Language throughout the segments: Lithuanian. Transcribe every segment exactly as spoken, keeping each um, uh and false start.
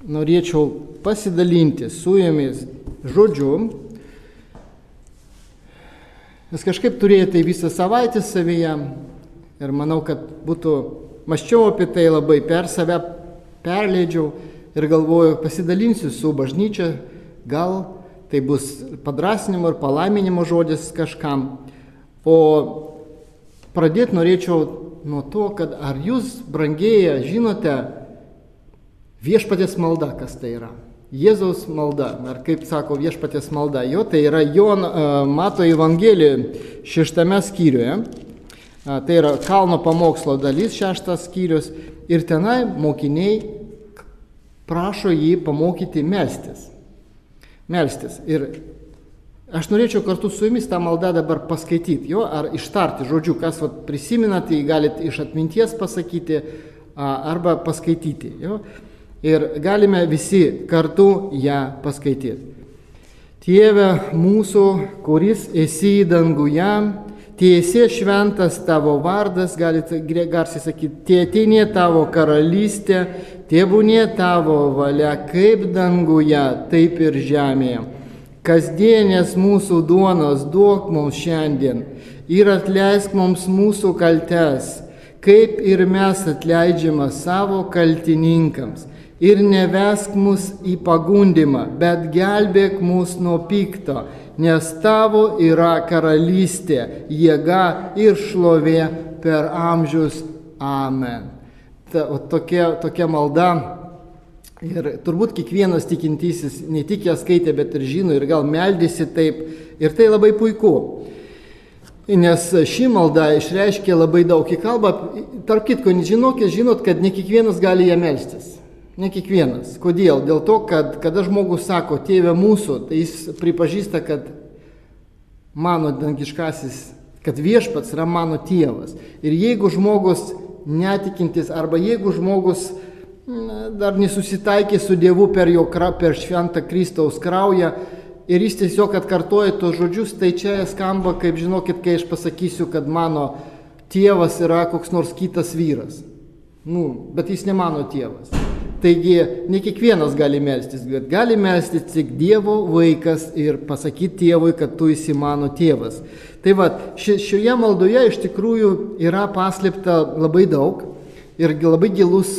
norėčiau pasidalinti su jumis žodžiu. Nes kažkaip turėjau tai visą savaitę savyje ir manau, kad būtų, maščiau apie tai labai, per save perleidžiau ir galvoju, pasidalinsiu su bažnyčia, gal tai bus padrasinimo ir palaiminimo žodis kažkam. O pradėti norėčiau nuo to, kad ar jūs, brangieji, žinote viešpaties malda, kas tai yra? Jėzaus malda, ar kaip sako viešpaties malda, jo tai yra Jono Mato Evangelijoje šeštame skyriuje, tai yra kalno pamokslo dalis, šeštas skyrius, ir tenai mokiniai prašo jį pamokyti melstis. Melstis. Ir aš norėčiau kartu su jumis tą maldą dabar paskaityti, jo, ar ištarti žodžiu, kas vat, prisimenate, tai galite iš atminties pasakyti arba paskaityti. Jo. Ir galime visi kartu ją paskaityti. Tėve mūsų, kuris esi danguje, tiesie šventas tavo vardas, galite garsiai sakyti, tėtinė tavo karalystė, tėvūnė tavo valia, kaip danguje, taip ir žemėje. Kasdienės mūsų duonos duok mums šiandien ir atleisk mums mūsų kaltes, kaip ir mes atleidžiame savo kaltininkams. Ir nevesk mus į pagundimą, bet gelbėk mus nuo pikto, nes tavo yra karalystė, jėga ir šlovė per amžius. Amen. Ta, tokia, tokia malda. Ir turbūt kiekvienas tikintysis ne tik ją skaitė, bet ir žino ir gal meldėsi taip. Ir tai labai puiku. Nes ši malda išreiškia labai daug į kalbą. Tarp kitko, žinokit, žinot, kad ne kiekvienas gali ją melstis. Ne kiekvienas. Kodėl? Dėl to, kad kada žmogus sako tėve mūsų, tai jis pripažįsta, kad mano dangiškasis, kad viešpats yra mano tėvas. Ir jeigu žmogus netikintis, arba jeigu žmogus dar nesusitaikė su Dievu per, jo, per šventą Kristaus kraują ir jis tiesiog atkartoja tos žodžius, tai čia skamba, kaip žinokit, kai aš pasakysiu, kad mano tėvas yra koks nors kitas vyras. Nu, bet jis ne mano tėvas. Taigi, ne kiekvienas gali melstis, bet gali melstis tik Dievo vaikas ir pasakyti tėvui, kad tu esi mano tėvas. Tai va, ši, šioje maldoje iš tikrųjų yra paslėpta labai daug ir labai gilus,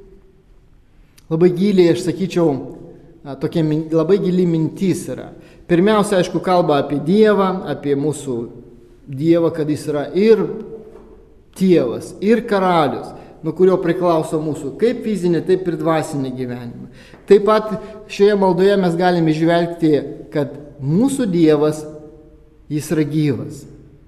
labai giliai, aš sakyčiau, tokia labai gili mintis yra. Pirmiausia, aišku, kalba apie Dievą, apie mūsų Dievą, kad jis yra ir tėvas, ir karalius, nuo kurio priklauso mūsų kaip fizinė, taip ir dvasinė gyvenimą. Taip pat šioje maldoje mes galime žvelgti, kad mūsų Dievas, jis yra gyvas.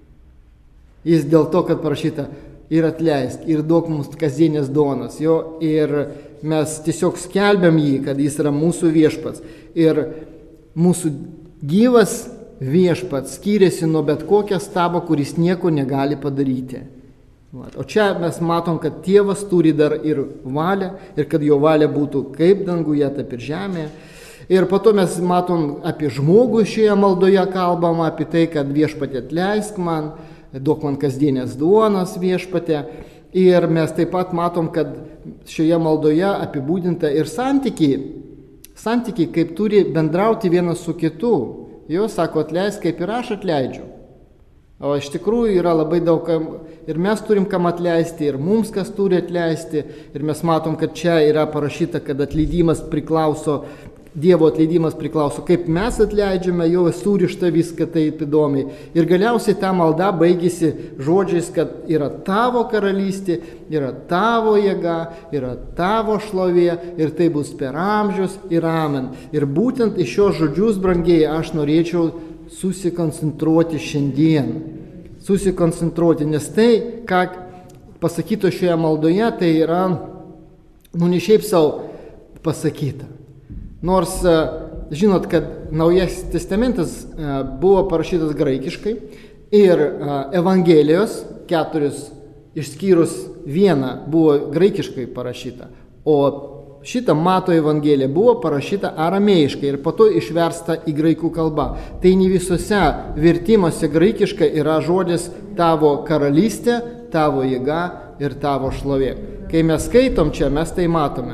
Jis dėl to, kad parašyta ir atleisk, ir duok mums kasdienės duonos. Jo, ir mes tiesiog skelbiam jį, kad jis yra mūsų viešpats. Ir mūsų gyvas viešpats skiriasi nuo bet kokio stabo, kuris nieko negali padaryti. O čia mes matom, kad tėvas turi dar ir valią, ir kad jo valia būtų kaip danguje, taip ir žemėje. Ir po to mes matom apie žmogų šioje maldoje kalbama, apie tai, kad viešpatė atleisk man, duok man kasdienės duonos viešpatė. Ir mes taip pat matom, kad šioje maldoje apibūdinta ir santykiai, santykiai, kaip turi bendrauti vienas su kitu. Jo sako, atleisk, kaip ir aš atleidžiu. O iš tikrųjų yra labai daug, ir mes turim kam atleisti, ir mums kas turi atleisti. Ir mes matom, kad čia yra parašyta, kad atleidimas priklauso, Dievo atleidimas priklauso, kaip mes atleidžiame, jau surišta viską taip įdomiai. Ir galiausiai ta malda baigėsi žodžiais, kad yra tavo karalystė, yra tavo jėga, yra tavo šlovė, ir tai bus per amžius ir amen. Ir būtent iš šios žodžius, brangieji, aš norėčiau susikoncentruoti šiandien. Susikoncentruoti, nes tai, ką pasakyto šioje maldoje, tai yra, nu, ne šiaip savo pasakyta. Nors, žinot, kad Naujasis testamentas buvo parašytas graikiškai ir Evangelijos keturios išskyrus vieną buvo graikiškai parašyta, o šita Mato Evangelija buvo parašyta aramėjiškai ir po to išversta į graikų kalbą. Tai ne visose vertimuose graikiškai yra žodis tavo karalystė, tavo jėga ir tavo šlovė. Kai mes skaitom čia, mes tai matome.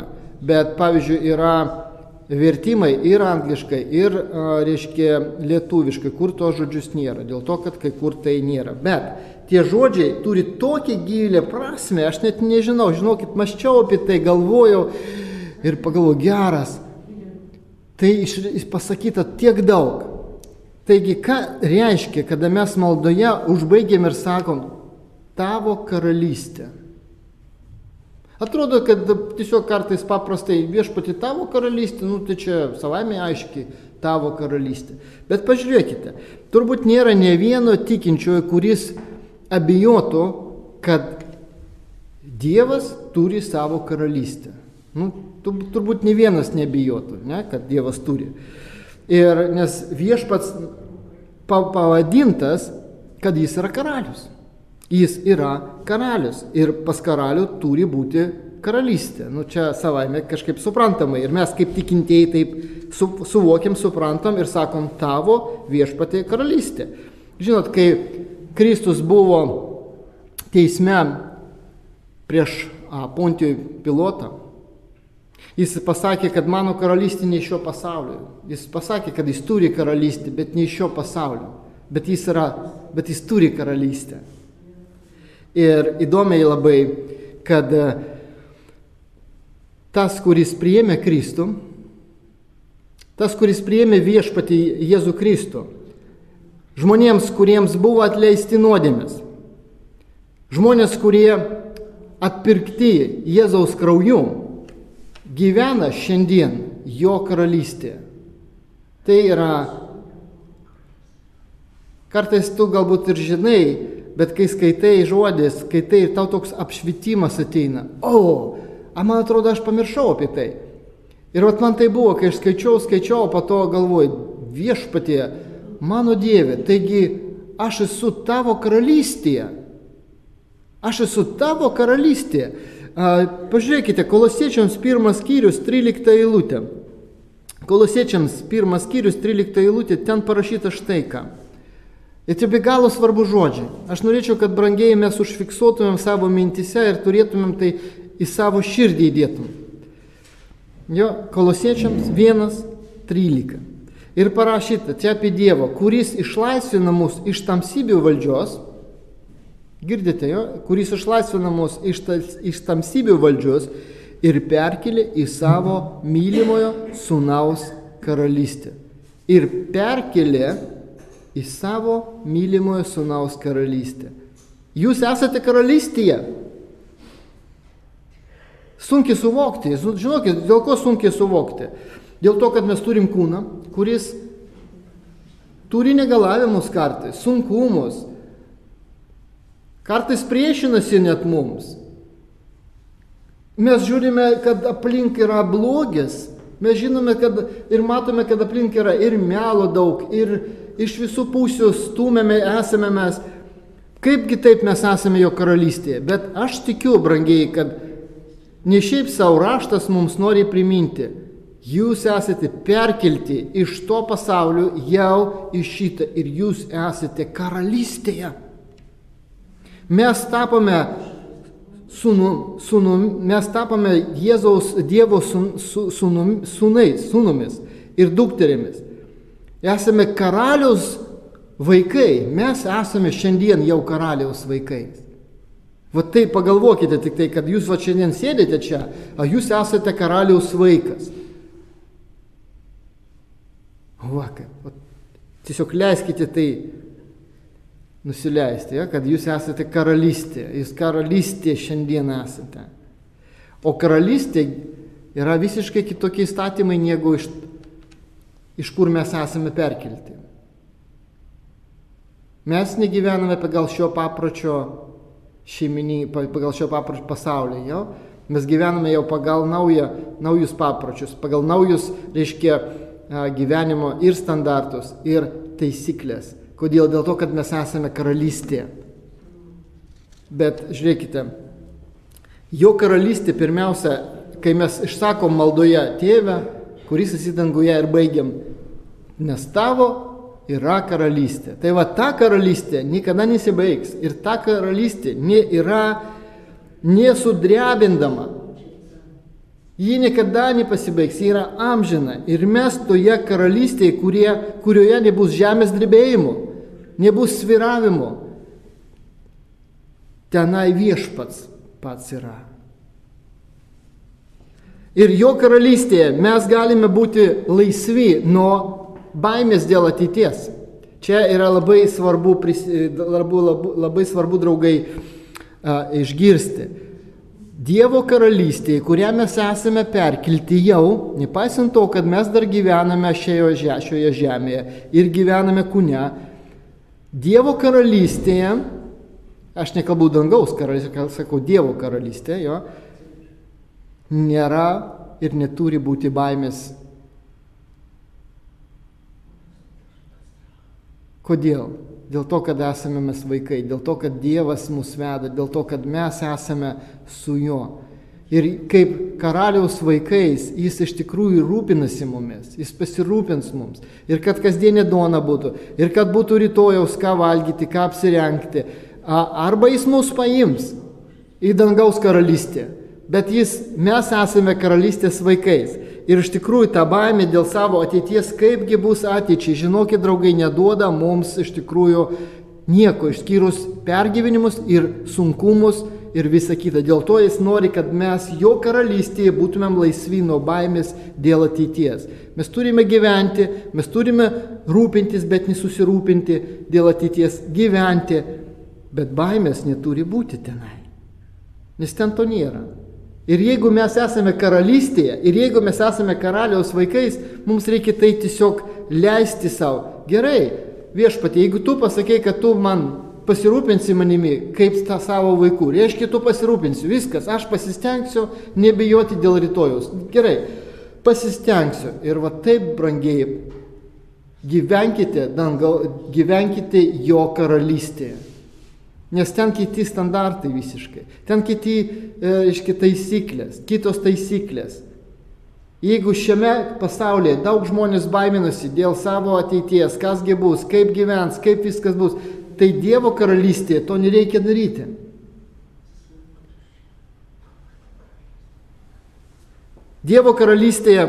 Bet, pavyzdžiui, yra vertimai ir angliškai, ir, reiškia, lietuviškai, kur to žodžius nėra, dėl to, kad kai kur tai nėra. Bet tie žodžiai turi tokią gilę prasme, aš net nežinau, žinokit, maščiau apie tai, galvojau ir pagalvojau, geras, tai pasakyta tiek daug. Taigi, ką reiškia, kada mes maldoje užbaigėm ir sakom, tavo karalystė. Atrodo, kad tiesiog kartais paprastai viešpati tavo karalystė, nu tai čia savaime aiškiai tavo karalystė. Bet pažiūrėkite, turbūt nėra ne vieno tikinčiojo, kuris abejotų, kad Dievas turi savo karalystę. Nu, turbūt ne vienas nebijotų, ne, kad Dievas turi. Ir nes viešpats pavadintas, kad jis yra karalius. Jis yra karalius ir pas karalių turi būti karalystė. Nu, čia savaime kažkaip suprantamai. Ir mes kaip tikintieji taip su, suvokiam, suprantam ir sakom, tavo viešpatie karalystė. Žinot, kai Kristus buvo teisme prieš a, Pontijų Pilotą, jis pasakė, kad mano karalystė ne iš šio pasaulio. Jis pasakė, kad jis turi karalystę, bet ne iš šio pasaulio. Bet jis, yra, bet jis turi karalystę. Ir įdomiai labai, kad tas, kuris priėmė Kristų, tas, kuris priėmė viešpatį Jėzų Kristų, žmonėms, kuriems buvo atleisti nuodėmės, žmonės, kurie atpirkti Jėzaus krauju, gyvena šiandien jo karalystėje. Tai yra, kartais tu galbūt ir žinai, bet kai skaitai žodis, skaitai ir tau toks apšvietimas ateina. O, a man atrodo, aš pamiršau apie tai. Ir vat man tai buvo, kai aš skaičiau, skaičiau, po to galvoju, viešpatie, mano Dieve, taigi aš esu tavo karalystėje. Aš esu tavo karalystėje. A, pažiūrėkite, Kolosiečiams pirmas skyrius, trylikta eilutė. Kolosiečiams pirmas skyrius, trylikta eilutė, ten parašyta štai ką. Ir čia be galo svarbu žodžiai. Aš norėčiau, kad brangiai mes užfiksuotumėm savo mintise ir turėtumėm tai į savo širdį įdėtum. Jo, Kolosiečiams vienas trylika. Ir parašyta čia apie Dievą, kuris išlaisvina mus iš tamsybių valdžios. Girdite, jo? Kuris išlaisvina mus iš, iš tamsybių valdžios ir perkelė į savo mylimojo sūnaus karalystę. Ir perkelė į savo mylimojo sūnaus karalystę. Jūs esate karalystėje. Sunkiai suvokti. Žinokit, dėl ko sunkiai suvokti? Dėl to, kad mes turim kūną, kuris turi negalavimus kartais, sunkumus. Kartais priešinasi net mums. Mes žiūrime, kad aplink yra blogis. Mes žinome, kad ir matome, kad aplink yra ir melo daug, ir iš visų pusių stūmėme esame mes. Kaipgi taip mes esame jo karalystėje. Bet aš tikiu, brangiai, kad ne šiaip savo raštas mums nori priminti. Jūs esate perkelti iš to pasaulio jau į šitą ir jūs esate karalystėje. Mes tapome Sūnų, sūnum, mes tapome Jėzaus Dievo sūn, sūnum, sūnais, sūnumis ir dukterėmis. Esame karaliaus vaikai, mes esame šiandien jau karaliaus vaikais. Va tai pagalvokite tik tai, kad jūs va šiandien sėdite čia, o jūs esate karaliaus vaikas. Va, kaip, va, tiesiog leiskite tai nusileisti, ja, kad jūs esate karalystė, jūs karalystė šiandien esate. O karalystė yra visiškai kitokie įstatymai, negu iš, iš kur mes esame perkelti. Mes negyvename pagal šio papročio šeiminį, pagal šio papročio pasaulį, jo? Mes gyvename jau pagal naują, naujus papročius, pagal naujus, reiškia, gyvenimo ir standartus, ir taisyklės. Kodėl? Dėl to, kad mes esame karalystėje. Bet žiūrėkite, jo karalystė pirmiausia, kai mes išsakom maldoje Tėve, kuris esi danguje ir baigiam, nes tavo yra karalystė. Tai va ta karalystė niekada nesibaigs ir ta karalystė yra nesudrebindama. Ji niekada nepasibaigs, ji yra amžina. Ir mes toje karalystėje, kurie, kurioje nebus žemės drebėjimo, nebus sviravimo, tenai viešpats pats yra. Ir jo karalystėje mes galime būti laisvi nuo baimės dėl ateities. Čia yra labai svarbu, labai, labai svarbu draugai, a, išgirsti. Dievo karalystėje, kurią mes esame perkelti jau, nepaisant to, kad mes dar gyvename šioje, šioje žemėje ir gyvename kūne, Dievo karalystėje, aš nekalbu dangaus karalystėje, sakau Dievo karalystėje, jo, nėra ir neturi būti baimės. Kodėl? Dėl to, kad esame mes vaikai, dėl to, kad Dievas mus veda, dėl to, kad mes esame su juo. Ir kaip karaliaus vaikais, jis iš tikrųjų rūpinasi mumis, jis pasirūpins mums. Ir kad kasdienė duona būtų, ir kad būtų rytojaus ką valgyti, ką apsirengti. Arba jis mus paims į dangaus karalystę. Bet jis, mes esame karalystės vaikais. Ir iš tikrųjų ta baimė dėl savo ateities, kaipgi bus ateičiai, žinokit, draugai, neduoda mums iš tikrųjų nieko, išskyrus pergyvenimus ir sunkumus ir visa kita. Dėl to jis nori, kad mes jo karalystėje būtumėm laisvi nuo baimės dėl ateities. Mes turime gyventi, mes turime rūpintis, bet nesusirūpinti dėl ateities, gyventi, bet baimės neturi būti tenai, nes ten to nėra. Ir jeigu mes esame karalystėje, ir jeigu mes esame karaliaus vaikais, mums reikia tai tiesiog leisti savo. Gerai, viešpatie, jeigu tu pasakei, kad tu man pasirūpinsi manimi, kaip tą savo vaikų, reiškia, tu pasirūpinsi, viskas, aš pasistengsiu nebijoti dėl rytojus. Gerai, pasistengsiu. Ir va taip, brangiai, gyvenkite, dangau, gyvenkite jo karalystėje. Nes ten kiti standartai visiškai, ten kiti e, taisyklės, kitos taisyklės. Jeigu šiame pasaulyje daug žmonės baiminasi dėl savo ateities, kasgi bus, kaip gyvens, kaip viskas bus, tai Dievo karalystėje to nereikia daryti. Dievo karalystėje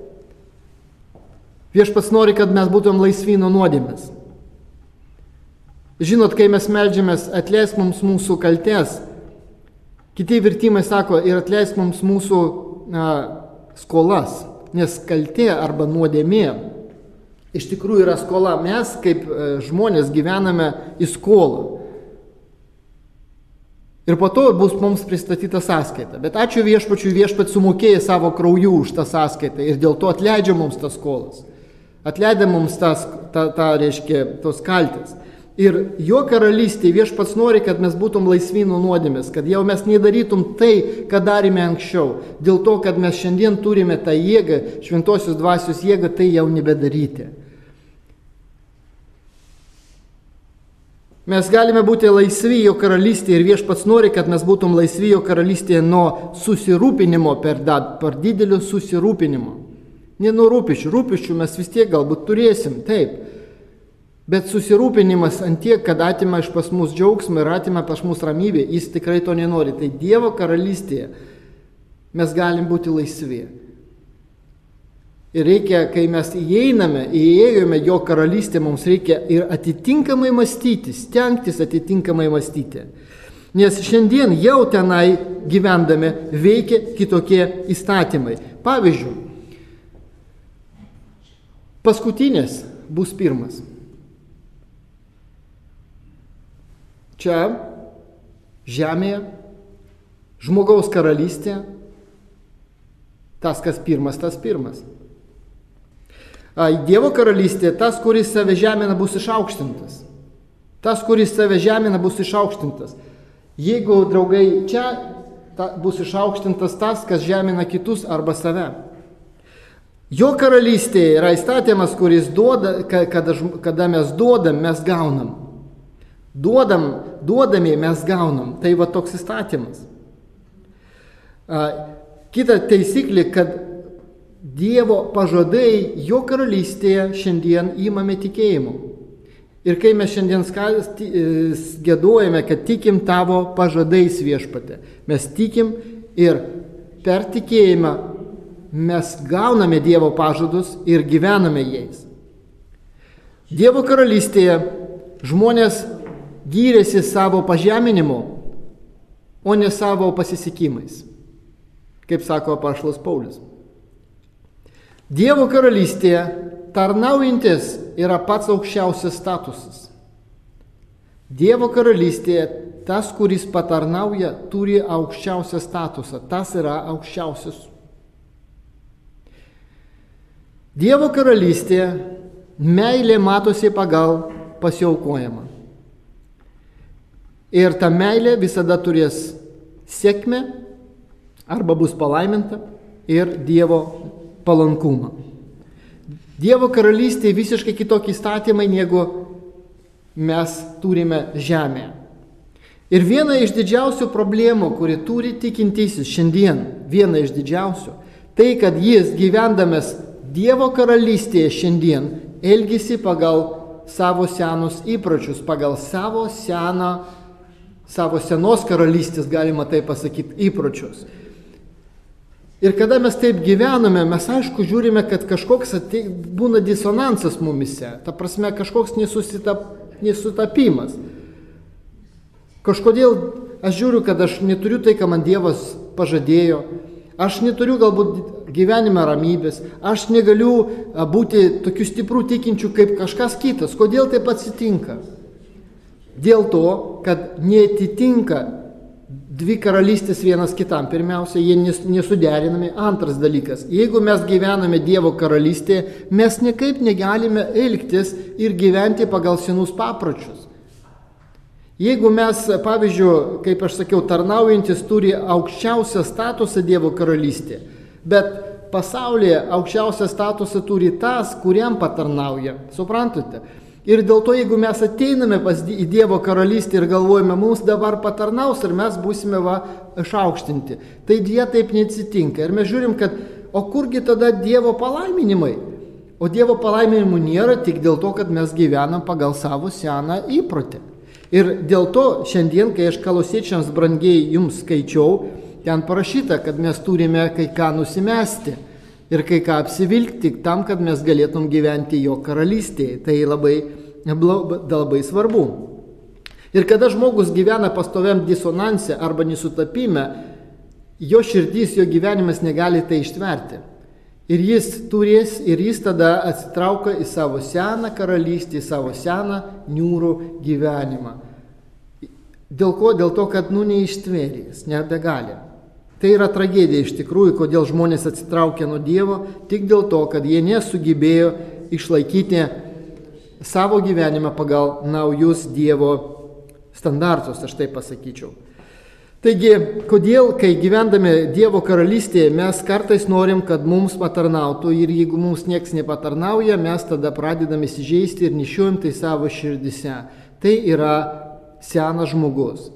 viešpats nori, kad mes būtum laisvi nuo nuodėmės. Žinot, kai mes meldžiamės, atleisk mums mūsų kaltės, kiti vertimai sako, ir atleisk mums mūsų a, skolas, nes kaltė arba nuodėmė iš tikrųjų yra skola. Mes kaip a, žmonės gyvename į skolą. Ir po to bus mums pristatyta sąskaita. Bet ačiū viešpačiui, viešpats sumokėjo savo krauju už tą sąskaitą ir dėl to atleidžia mums tas skolas. Atleidžia mums tas, ta, ta, reiškia, tos kaltės. Ir jo karalystėje viešpats nori, kad mes būtum laisvi nuo nuodėmės, kad jau mes nedarytum tai, ką darėme anksčiau. Dėl to, kad mes šiandien turime tą jėgą, šventosios dvasios jėgą, tai jau nebedaryti. Mes galime būti laisvi jo karalystėje ir viešpats nori, kad mes būtum laisvi jo karalystėje nuo susirūpinimo per, per didelio susirūpinimo. Ne nuo rūpiščių, rūpiščių mes vis tiek galbūt turėsim, taip. Bet susirūpinimas ant tiek, kad atima iš pas mus džiaugsmą ir atima pas mus ramybę, jis tikrai to nenori. Tai Dievo karalystėje mes galim būti laisvi. Ir reikia, kai mes įeiname, įėjome jo karalystę, mums reikia ir atitinkamai mąstyti, stengtis atitinkamai mąstyti. Nes šiandien jau tenai gyvendami veikia kitokie įstatymai. Pavyzdžiui, paskutinės bus pirmas. Čia, žemėje, žmogaus karalystė, tas, kas pirmas, tas pirmas. Dievo karalystė, tas, kuris save žemina, bus išaukštintas. Tas, kuris save žemina, bus išaukštintas. Jeigu, draugai, čia ta, bus išaukštintas tas, kas žemina kitus arba save. Jo karalystėje yra įstatymas, kuris duoda, kada, kada mes duodam, mes gaunam. Duodam, duodami mes gaunam. Tai va toks įstatymas. Kita taisyklė, kad Dievo pažadai jo karalystėje šiandien įmame tikėjimu. Ir kai mes šiandien gėduojame, kad tikim tavo pažadais viešpate, mes tikim ir per tikėjimą mes gauname Dievo pažadus ir gyvename jais. Dievo karalystėje žmonės gyrėsi savo pažeminimu, o ne savo pasisekimais, kaip sako apaštalas Paulius. Dievo karalystėje tarnaujantis yra pats aukščiausias statusas. Dievo karalystėje tas, kuris patarnauja, turi aukščiausią statusą. Tas yra aukščiausias. Dievo karalystėje meilė matosi pagal pasiaukojimą. Ir ta meilė visada turės sėkmę arba bus palaiminta ir Dievo palankumą. Dievo karalystėje visiškai kitokie įstatymai, negu mes turime žemėje. Ir viena iš didžiausių problemų, kuri turi tikintysis šiandien, viena iš didžiausių, tai, kad jis gyvendamas Dievo karalystėje šiandien elgisi pagal savo senus įpročius, pagal savo seną, savo senos karalystės, galima taip pasakyti, įpročius. Ir kada mes taip gyvename, mes aišku žiūrime, kad kažkoks atei, būna disonansas mumise, ta prasme kažkoks nesusitap, nesutapimas. Kažkodėl aš žiūriu, kad aš neturiu tai, ką man Dievas pažadėjo, aš neturiu galbūt gyvenime ramybės, aš negaliu būti tokiu stipriu tikinčiu kaip kažkas kitas. Kodėl taip atsitinka? Dėl to, kad neatitinka dvi karalystės vienas kitam. Pirmiausia, jie nesuderinami. Antras dalykas, jeigu mes gyvename Dievo karalystėje, mes niekaip negalime elgtis ir gyventi pagal senus papročius. Jeigu mes, pavyzdžiui, kaip aš sakiau, tarnaujantis turi aukščiausią statusą Dievo karalystėje, bet pasaulyje aukščiausią statusą turi tas, kuriam patarnauja. Suprantate? Ir dėl to, jeigu mes ateiname pas į Dievo karalystę ir galvojame, mums dabar patarnaus ir mes būsime va išaukštinti, tai jie taip neatsitinka. Ir mes žiūrim, kad o kurgi tada Dievo palaiminimai? O Dievo palaiminimų nėra tik dėl to, kad mes gyvenam pagal savo seną įprotį. Ir dėl to šiandien, kai aš Kolosiečiams brangiai jums skaičiau, ten parašyta, kad mes turime kai ką nusimesti ir kai ką apsivilkti tam, kad mes galėtum gyventi jo karalystėje. Tai labai, labai svarbu. Ir kada žmogus gyvena pastoviam disonanse arba nesutapime, jo širdys, jo gyvenimas negali tai ištverti. Ir jis turės, ir jis tada atsitraukia į savo seną karalystę, į savo seną niūrų gyvenimą. Dėl ko? Dėl to, kad nu neištvėrės, nebegali. Tai yra tragedija iš tikrųjų, kodėl žmonės atsitraukia nuo Dievo, tik dėl to, kad jie nesugebėjo išlaikyti savo gyvenimą pagal naujus Dievo standartus, aš taip pasakyčiau. Taigi, kodėl, kai gyvendami Dievo karalystėje, mes kartais norim, kad mums patarnautų ir jeigu mums nieks nepatarnauja, mes tada pradedame įsižeisti ir nešiojam tai savo širdise. Tai yra senas žmogus.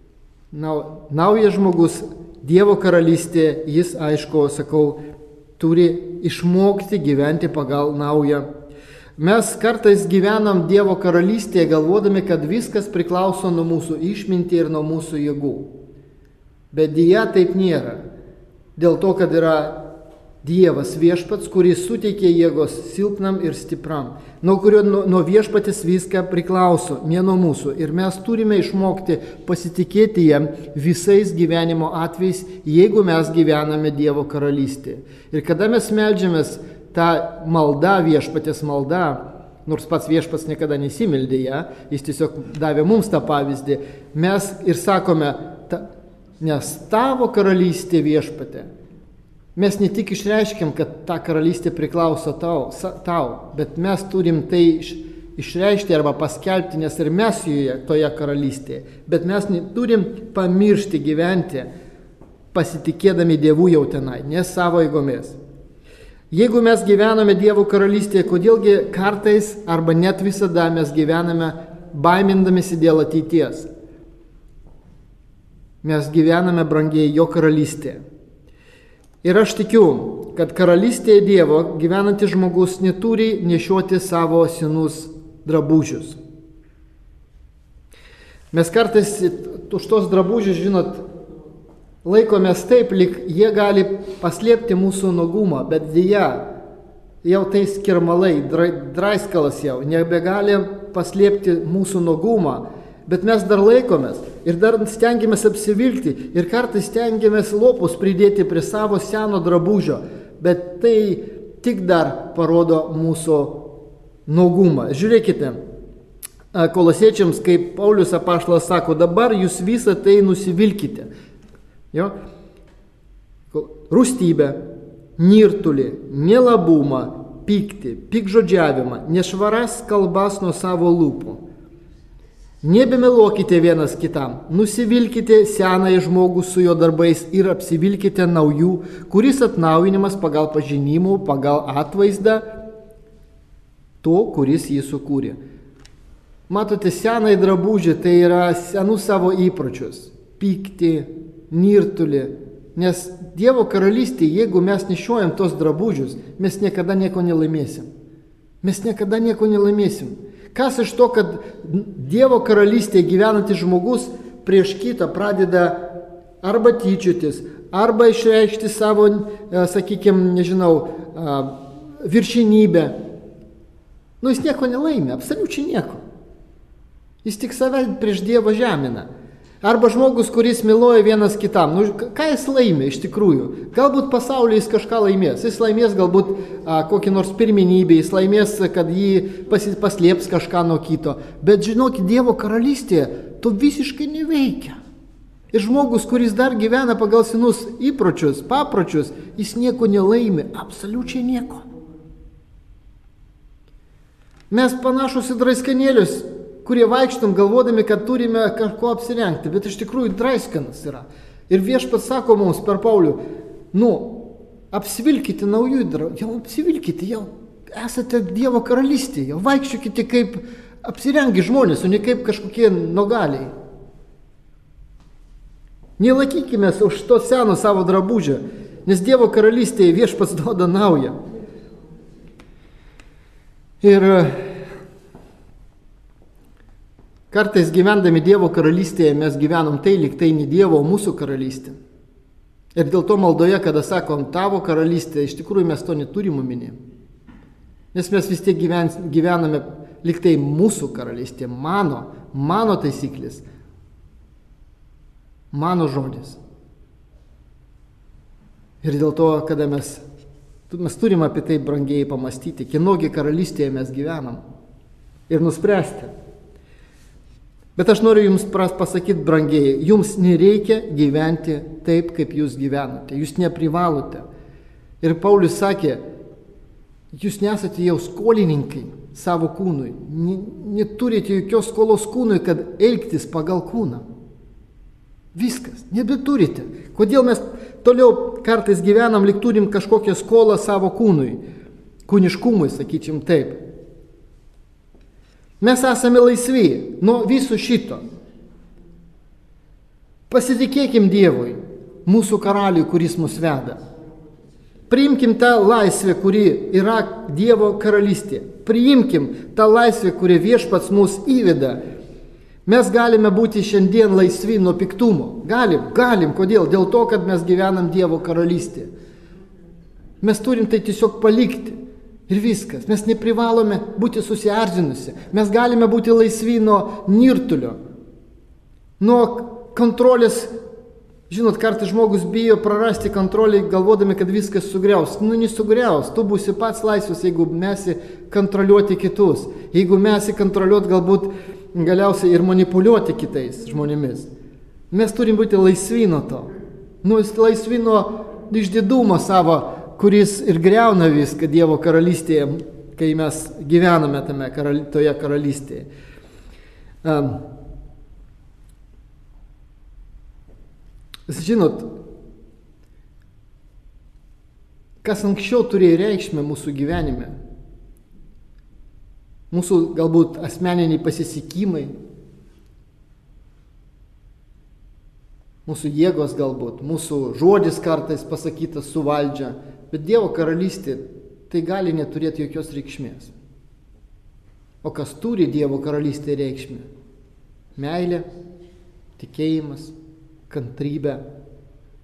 Naujas žmogus Dievo karalystėje, jis, aišku, sakau, turi išmokti gyventi pagal naują. Mes kartais gyvenam Dievo karalystėje galvodami, kad viskas priklauso nuo mūsų išminti ir nuo mūsų jėgų. Bet dėja taip nėra. Dėl to, kad yra Dievas viešpats, kuris suteikia jėgos silpnam ir stipram, nuo kurio nuo viešpatis viską priklauso, ne nuo mūsų. Ir mes turime išmokti pasitikėti jam visais gyvenimo atvejais, jeigu mes gyvename Dievo karalystėje. Ir kada mes meldžiamės tą maldą, viešpatės maldą, nors pats viešpats niekada nesimeldė ją, jis tiesiog davė mums tą pavyzdį, mes ir sakome, ta, nes tavo karalystė viešpatė. Mes ne tik išreiškiam, kad ta karalystė priklauso tau, tau, bet mes turim tai išreikšti arba paskelbti, nes ir mes joje, toje karalystėje. Bet mes turim pamiršti gyventi, pasitikėdami Dievu jau tenai, ne savo jėgomis. Jeigu mes gyvename Dievo karalystėje, kodėlgi kartais arba net visada mes gyvename baimindamisi dėl ateities. Mes gyvename brangiai jo karalystėje. Ir aš tikiu, kad karalystėje Dievo gyvenantis žmogus neturi nešioti savo senus drabužius. Mes kartais už tos drabužius, žinot, laikomės taip, lyg jie gali paslėpti mūsų nuogumą, bet dėja, jau tai skirmalai, draiskalas jau, nebegali paslėpti mūsų nuogumą, bet mes dar laikomės ir dar stengiamės apsivilkti ir kartais stengiamės lopus pridėti prie savo seno drabužio, bet tai tik dar parodo mūsų nuogumą. Žiūrėkite, Kolosiečiams, kaip Paulius apaštalas sako, dabar jūs visą tai nusivilkite. Jo? Rūstybę, nirtulį, nelabumą, pyktį, pikžodžiavimą, nešvaras kalbas nuo savo lūpų. Nebemeluokite vienas kitam, nusivilkite senąjį žmogų su jo darbais ir apsivilkite naujų, kuris atnaujinimas pagal pažinimų, pagal atvaizdą to, kuris jį sukūrė. Matote, senąjį drabužį tai yra senų savo įpročius, pyktį, nirtulį, nes Dievo karalystėje, jeigu mes nešiojam tos drabužius, mes niekada nieko nelaimėsim. Mes niekada nieko nelaimėsim. Kas iš to, kad Dievo karalystėje gyvenantis žmogus prieš kitą pradeda arba tyčiotis, arba išreikšti savo, sakykime, nežinau, viršinybę. Nu, jis nieko nelaimė, absoliučiai nieko. Jis tik save prieš Dievą žemina. Arba žmogus, kuris myluoja vienas kitam. Nu, ką jis laimė iš tikrųjų? Galbūt pasaulyje jis kažką laimės. Jis laimės galbūt a, kokį nors pirmenybę, jis laimės, kad jį pasi, paslėps kažką nuo kito. Bet žinokit, Dievo karalystėje to visiškai neveikia. Ir žmogus, kuris dar gyvena pagal senus įpročius, papročius, jis nieko nelaimė, absoliučiai nieko. Mes panašus į draiskanėlius, kurie vaikštam galvodami, kad turime kažko apsirengti, bet iš tikrųjų draiskanas yra. Ir Viešpats sako mums per Paulių, nu, apsivilkite naujų drabužių, jau apsivilkite, jau esate Dievo karalystėje, jau vaikščiokite kaip apsirengi žmonės, o ne kaip kažkokie nogaliai. Nelaikykime už to seno savo drabužio, nes Dievo karalystėje Viešpats duoda naują. Ir kartais gyvendami Dievo karalystėje mes gyvenam tai, lyg tai ne Dievo, o mūsų karalystė. Ir dėl to maldoje, kada sakom tavo karalystė, iš tikrųjų mes to neturim omenyje. Nes mes vis tiek gyven, gyvename lyg tai mūsų karalystė, mano, mano taisyklės, mano žodis. Ir dėl to, kada mes, mes turim apie tai brangiai pamastyti, kienogi karalystėje mes gyvenam ir nuspręsti. Bet aš noriu jums pasakyti brangiai, jums nereikia gyventi taip, kaip jūs gyvenate. Jūs neprivalote. Ir Paulius sakė, jūs nesate jau skolininkai savo kūnui. Neturite jokios skolos kūnui, kad elgtis pagal kūną. Viskas, nebeturite. Kodėl mes toliau kartais gyvenam, lyg turim kažkokią skolą savo kūnui? Kūniškumui, sakyčim taip. Mes esame laisvi nuo viso šito. Pasitikėkim Dievui, mūsų karaliui, kuris mus veda. Priimkim tą laisvę, kuri yra Dievo karalystė. Priimkim tą laisvę, kuri Viešpats mus įveda. Mes galime būti šiandien laisvi nuo piktumo. Galim, galim. Kodėl? Dėl to, kad mes gyvenam Dievo karalystėje. Mes turim tai tiesiog palikti. Ir viskas. Mes neprivalome būti susierzinusi. Mes galime būti laisvi nuo nirtulio, nuo kontrolės. Žinot, kartais žmogus bijo prarasti kontrolę, galvodami, kad viskas sugriaus. Nu, nesugriaus. Tu būsi pats laisvas, jeigu mesi kontroliuoti kitus. Jeigu mesi kontroliuoti galbūt galiausiai ir manipuliuoti kitais žmonėmis. Mes turim būti laisvi nuo to. Nu, laisvi nuo išdidumo savo, kuris ir greuna viską Dievo karalystėje, kai mes gyvename tame karali, toje karalystėje. Um, žinot, kas anksčiau turėjo reikšmę mūsų gyvenime, mūsų galbūt asmeniniai pasisekimai, mūsų jėgos galbūt, mūsų žodis kartais pasakytas su valdžia, bet Dievo karalystė tai gali neturėti jokios reikšmės. O kas turi Dievo karalystė reikšmę? Meilė, tikėjimas, kantrybė,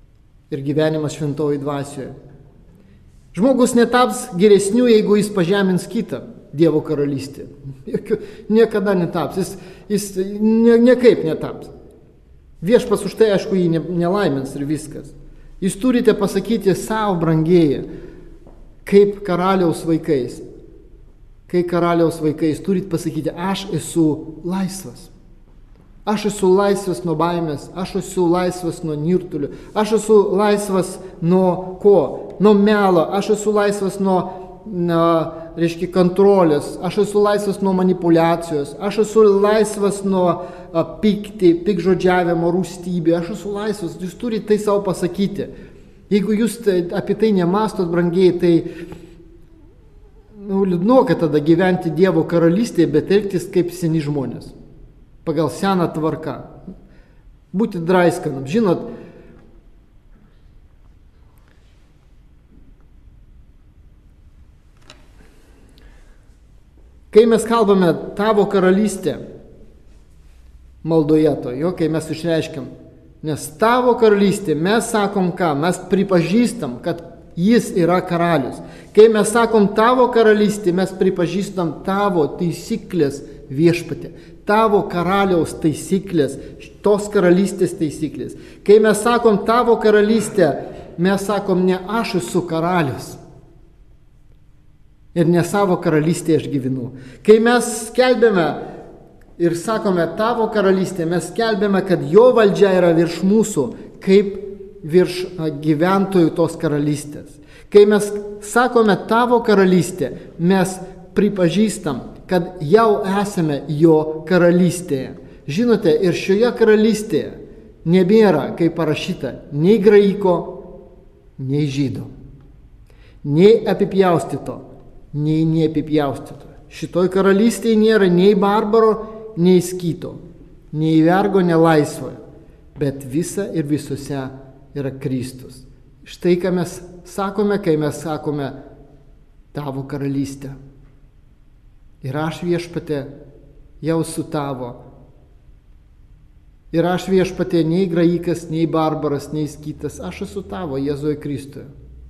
ir gyvenimas šventoji dvasioje. Žmogus netaps geresniu, jeigu jis pažemins kitą Dievo karalystėje. Niekada netaps, jis, jis ne, niekaip netaps. Viešpats už tai, aišku, jį nelaimins ir viskas. Jūs turite pasakyti savo, brangieji, kaip karaliaus vaikais. Kai karaliaus vaikais turit pasakyti, aš esu laisvas. Aš esu laisvas nuo baimės, aš esu laisvas nuo nirtulių, aš esu laisvas nuo ko? Nuo melo, aš esu laisvas nuo, na, reiškia, kontrolės, aš esu laisvas nuo manipulacijos, aš esu laisvas nuo a, pikti, pikžodžiavimo, rūstybė, aš esu laisvas, jūs turite tai savo pasakyti. Jeigu jūs tai, apie tai nemastot, brangiai, tai nu, liūdnoka tada gyventi Dievo karalystėje, bet elgtis kaip seni žmonės. Pagal seną tvarką. Būti draiskanam. Žinot, kai mes kalbame tavo karalystė, maldoje to, jo, kai mes išreiškiam, nes tavo karalystė, mes sakom ką, mes pripažįstam, kad jis yra karalius. Kai mes sakom tavo karalystė, mes pripažįstam tavo taisyklės viešpatė, tavo karaliaus taisyklės, tos karalystės taisyklės. Kai mes sakom tavo karalystė, mes sakom ne aš esu karalius. Ir ne savo karalystėje aš gyvenu. Kai mes skelbėme ir sakome tavo karalystė, mes skelbėme, kad jo valdžia yra virš mūsų, kaip virš gyventojų tos karalystės. Kai mes sakome tavo karalystė, mes pripažįstam, kad jau esame jo karalystėje. Žinote, ir šioje karalystėje nebėra, kaip parašyta, nei graiko, nei žydo, nei apipjaustyto, nei neapipjaustyto. Šitoj karalystėje nėra nei barbaro, nei skyto, nei vergo, nei laisvojo, bet visa ir visose yra Kristus. Štai ką mes sakome, kai mes sakome tavo karalystę. Ir aš viešpatė jau su tavo. Ir aš viešpatė nei graikas, nei barbaras, nei skytas, aš esu tavo, Jėzuje Kristuje.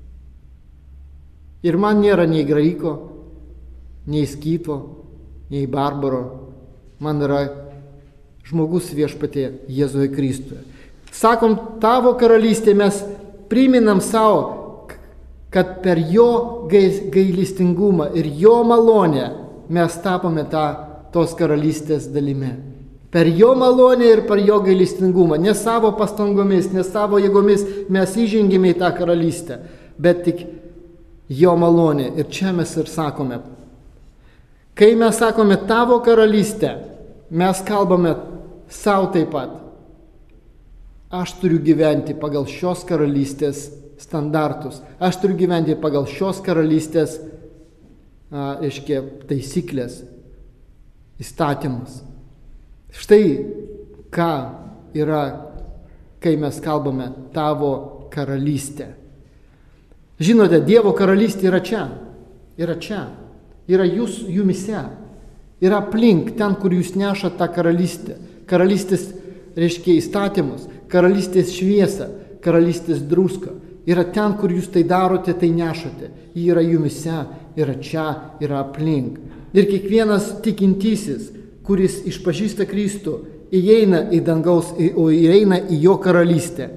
Ir man nėra nei graiko, nei skyto, nei barbaro. Man yra žmogus viešpatė Jėzuje Kristuje. Sakom, tavo karalystė, mes priminam savo, kad per jo gailestingumą ir jo malonę mes tapome tą, tos karalystės dalimi. Per jo malonę ir per jo gailestingumą, ne savo pastangomis, ne savo jėgomis mes įžengėme į tą karalystę, bet tik jo malonė. Ir čia mes ir sakome. Kai mes sakome tavo karalystę, mes kalbame savo taip pat. Aš turiu gyventi pagal šios karalystės standartus. Aš turiu gyventi pagal šios karalystės reiškia, taisyklės, įstatymus. Štai ką yra, kai mes kalbame tavo karalystę. Žinote, Dievo karalystė yra čia, yra čia, yra jūs jumise, yra aplink ten, kur jūs nešate tą karalystę. Karalystės, reiškia, įstatymus, karalystės šviesą, karalystės druską. Yra ten, kur jūs tai darote, tai nešate. Ji yra jumise, yra čia, yra aplink. Ir kiekvienas tikintysis, kuris išpažįsta Kristų, įeina į dangaus, o įeina į jo karalystę.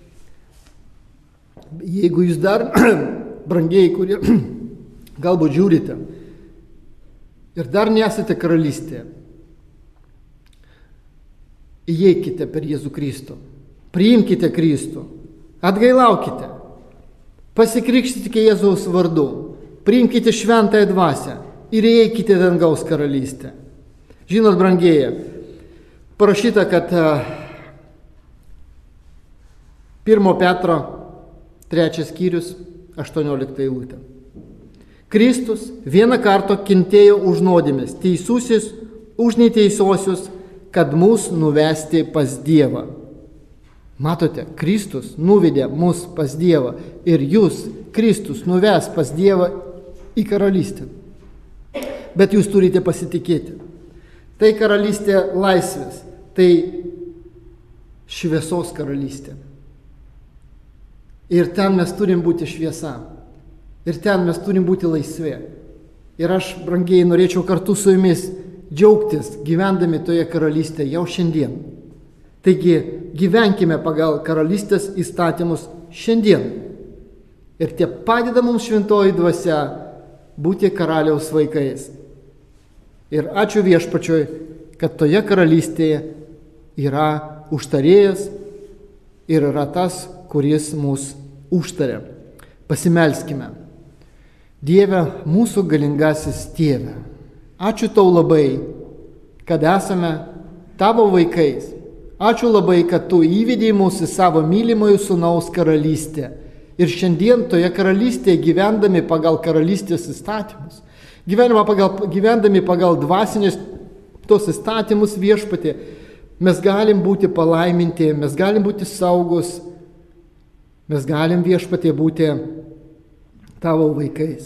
Jeigu jūs dar, brangieji, kurie galbūt žiūrite ir dar nesate karalystėje, įeikite per Jėzų Kristų, priimkite Kristų, atgailaukite, pasikrikštykite Jėzaus vardu, priimkite šventąją dvasią ir įeikite dangaus karalystę. Žinot, brangieji, parašyta, kad pirmo Petro trečias skyrius, aštuoniolikta eilutė. Kristus vieną kartą kentėjo už nuodėmes, teisusis už neteisiosius, kad mus nuvesti pas Dievą. Matote, Kristus nuvedė mus pas Dievą ir jūs, Kristus, nuves pas Dievą į karalystę. Bet jūs turite pasitikėti. Tai karalystė laisvės, tai šviesos karalystė. Ir ten mes turim būti šviesa. Ir ten mes turim būti laisvi. Ir aš, brangiai, norėčiau kartu su jumis džiaugtis, gyvendami toje karalystėje jau šiandien. Taigi, gyvenkime pagal karalystės įstatymus šiandien. Ir tie padeda mums šventoji dvasia būti karaliaus vaikais. Ir ačiū Viešpačiui, kad toje karalystėje yra užtarėjas ir yra tas, kuris mus užtarė. Pasimelskime. Dieve, mūsų galingasis Tėve, ačiū Tau labai, kad esame Tavo vaikais. Ačiū labai, kad Tu įvedei mus į savo mylimojo sūnaus karalystę. Ir šiandien toje karalystėje gyvendami pagal karalystės įstatymus, pagal, gyvendami pagal dvasinius tos įstatymus Viešpatie, mes galim būti palaiminti, mes galim būti saugus, mes galim Viešpatie būti Tavo vaikais.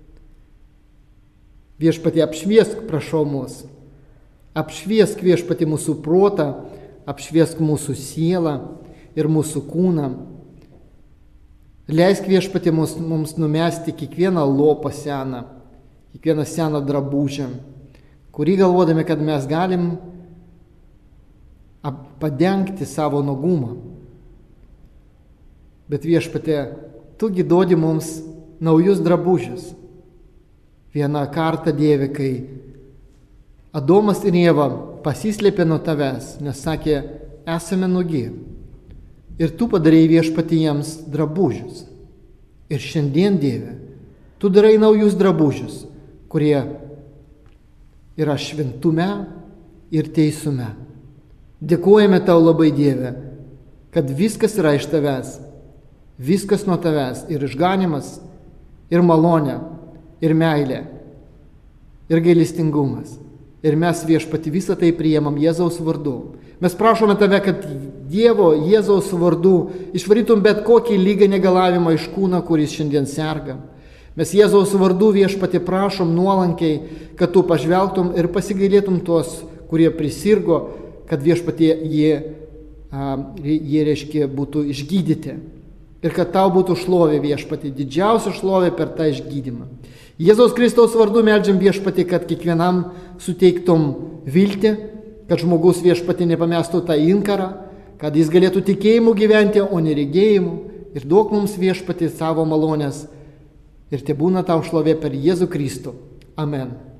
Viešpatie, apšviesk, prašau mus. Apšviesk, Viešpatie, mūsų protą, apšviesk mūsų sielą ir mūsų kūną. Leisk, Viešpatie, mums, mums numesti kiekvieną lopą seną, kiekvieną seną drabužę, kurį galvodami, kad mes galim padengti savo nuogumą. Bet Viešpatie, Tu duodi mums naujus drabužius. Vieną kartą, Dieve, kai Adomas ir Ieva pasislėpė nuo Tavęs, nes sakė, esame nugi. Ir Tu padarei, Viešpatie, jiems drabužius. Ir šiandien, Dieve, Tu darai naujus drabužius, kurie yra šventume ir teisume. Dėkojame Tau labai, Dieve, kad viskas yra iš Tavęs, viskas nuo Tavęs, ir išganimas, ir malonė, ir meilė, ir gailestingumas. Ir mes, Viešpatie, visą tai priimam Jėzaus vardu. Mes prašome Tave, kad Dievo Jėzaus vardu išvarytum bet kokį lygą negalavimą iš kūno, kuris šiandien serga. Mes Jėzaus vardu, Viešpatie, prašom nuolankiai, kad Tu pažvelgtum ir pasigailėtum tuos, kurie prisirgo, kad, Viešpatie, jie, a, jie reiškia, būtų išgydyti. Ir kad Tau būtų šlovė, Viešpatie, didžiausia šlovė per tą išgydymą. Jėzaus Kristaus vardu meldžiam, Viešpatie, kad kiekvienam suteiktum viltį, kad žmogus, Viešpatie, nepamestų tą inkarą, kad jis galėtų tikėjimu gyventi, o ne regėjimu. Ir duok mums, Viešpatie, savo malonės. Ir te būna Tau šlovė per Jėzų Kristų. Amen.